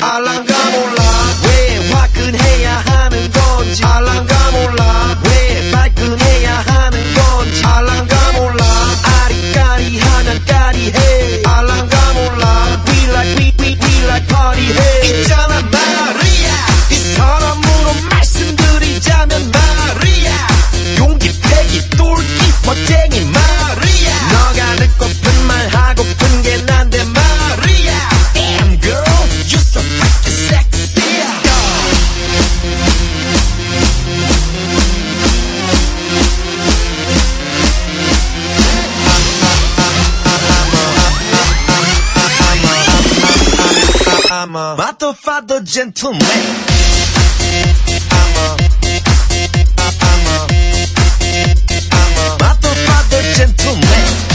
알랑가 몰라 왜 화끈해야 하는 건지 알랑가 몰라 왜 발끈해야 하는 건지 알랑가 몰라 아리까리하면 까리해 알랑가 몰라 We like party 해 있잖아 마리아 이 사람으로 말씀드리자면 마리아 용기 패기 똘끼 멋쟁이 마리아 너가 듣고픈 말 하고픈 게 난데 마리아 Damn girl you're so freaking sexy I'm a motherfucker gentleman I'm a motherfucker gentleman